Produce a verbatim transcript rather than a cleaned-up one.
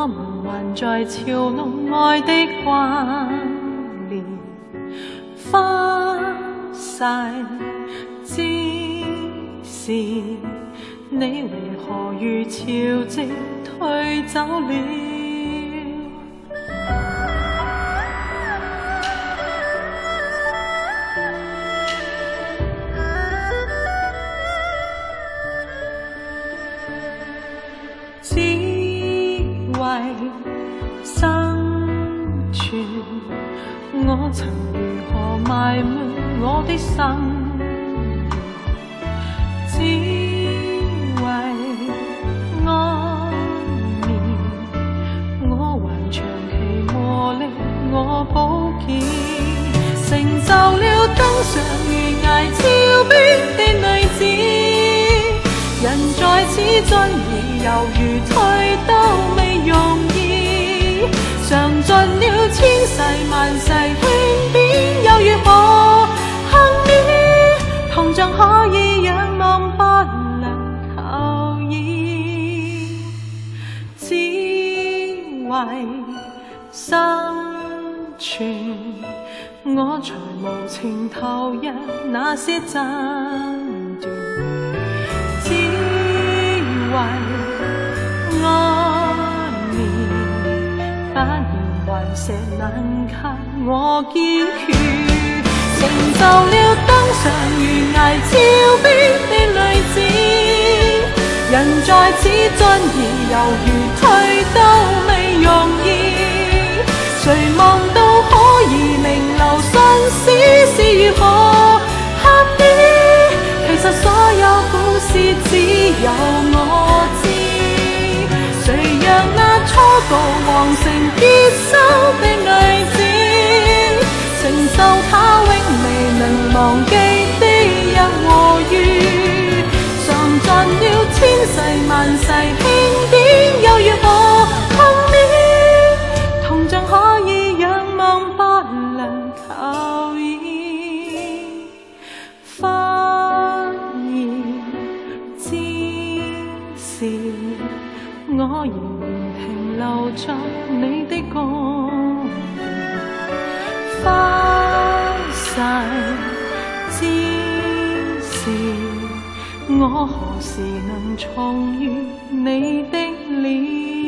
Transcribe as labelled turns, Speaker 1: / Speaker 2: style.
Speaker 1: 我們還在潮路愛的關聯，花晒之時，你為何如潮汐退走了？只為生存，我曾如何埋沒我的心願，只為安眠，我還長期磨礪我寶劍，成就了登上懸崖峭壁的女子，人在此進猶如退都未容易，嘗盡了千世萬世輕便又如何幸免？銅像可以仰望不能求義，只為生存，我才無情投入那些爭奪，只為安眠，百年頑石難靠我堅決，成就了登上懸崖峭壁的女子，人在此進而猶如退都未容易，誰望到可以名留信史是如何合意？其實所有故事只有我知，誰讓那初告皇城結收的女子，承受她永未能忘記的一和愉，嘗盡了千世萬世輕點又如何幸免？銅像可以仰望不能求義，發現之時，我仍然停留在你的宮殿，花晒之時，我何時能重遇你的臉？